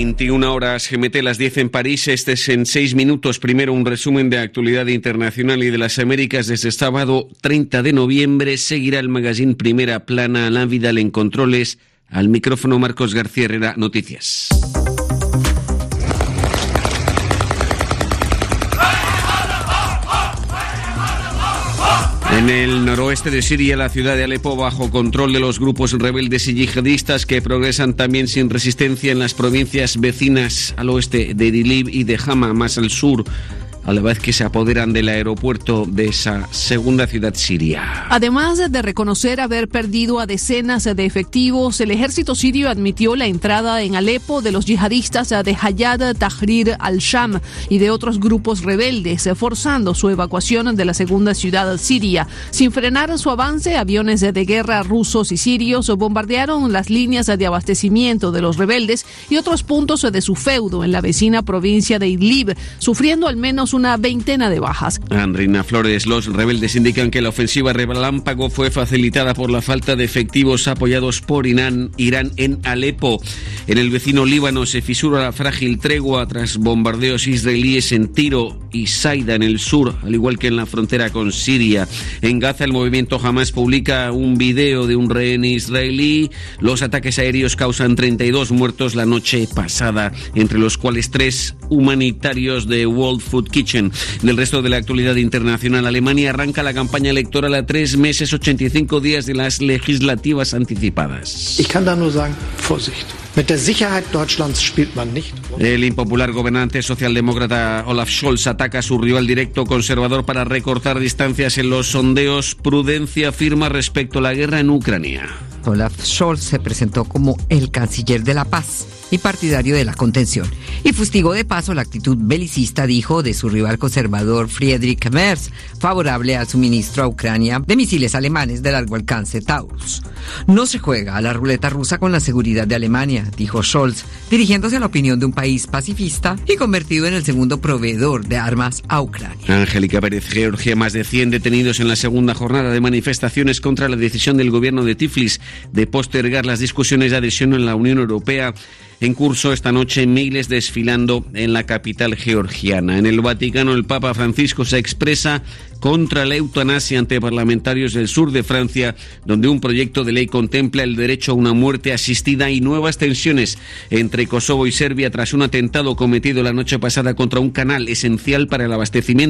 21 horas GMT, las 10 en París. Este es en 6 minutos. Primero, un resumen de actualidad internacional y de las Américas. Desde sábado 30 de noviembre seguirá el magazine Primera Plana. Alain Vidal en controles. Al micrófono Marcos García Herrera, noticias. En el noroeste de Siria, la ciudad de Alepo bajo control de los grupos rebeldes y yihadistas que progresan también sin resistencia en las provincias vecinas al oeste de Idlib y de Hama, más al sur, a la vez que se apoderan del aeropuerto de esa segunda ciudad siria. Además de reconocer haber perdido a decenas de efectivos, el ejército sirio admitió la entrada en Alepo de los yihadistas de Hayat Tahrir al-Sham y de otros grupos rebeldes, forzando su evacuación de la segunda ciudad siria. Sin frenar su avance, aviones de guerra rusos y sirios bombardearon las líneas de abastecimiento de los rebeldes y otros puntos de su feudo en la vecina provincia de Idlib, sufriendo al menos una veintena de bajas. Andrina Flores, los rebeldes indican que la ofensiva relámpago fue facilitada por la falta de efectivos apoyados por Irán en Alepo. En el vecino Líbano se fisura la frágil tregua tras bombardeos israelíes en Tiro y Saida en el sur, al igual que en la frontera con Siria. En Gaza, el movimiento Hamas publica un video de un rehén israelí. Los ataques aéreos causan 32 muertos la noche pasada, entre los cuales 3 humanitarios de World Food Kitchen. Del resto de la actualidad internacional, Alemania arranca la campaña electoral a 3 meses, 85 días de las legislativas anticipadas. Ich kann da nur sagen, Vorsicht. Mit der Sicherheit Deutschlands spielt man nicht. El impopular gobernante socialdemócrata Olaf Scholz ataca a su rival directo conservador para recortar distancias en los sondeos. Prudencia firma respecto a la guerra en Ucrania. Olaf Scholz se presentó como el canciller de la paz y partidario de la contención, y fustigó de paso la actitud belicista, dijo, de su rival conservador Friedrich Merz, favorable al suministro a Ucrania de misiles alemanes de largo alcance Taurus. No se juega a la ruleta rusa con la seguridad de Alemania, dijo Scholz, dirigiéndose a la opinión de un país pacifista y convertido en el segundo proveedor de armas a Ucrania. Angélica Pérez, Georgia, más de 100 detenidos en la segunda jornada de manifestaciones contra la decisión del gobierno de Tiflis de postergar las discusiones de adhesión en la Unión Europea. En curso esta noche, miles desfilando en la capital georgiana. En el Vaticano, el Papa Francisco se expresa contra la eutanasia ante parlamentarios del sur de Francia, donde un proyecto de ley contempla el derecho a una muerte asistida, y nuevas tensiones entre Kosovo y Serbia tras un atentado cometido la noche pasada contra un canal esencial para el abastecimiento